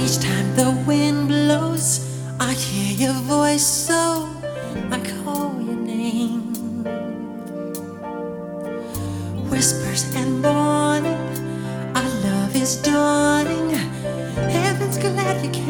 Each time the wind blows, I hear your voice, so I call your name. Whispers and morning, our love is dawning. Heaven's glad you came.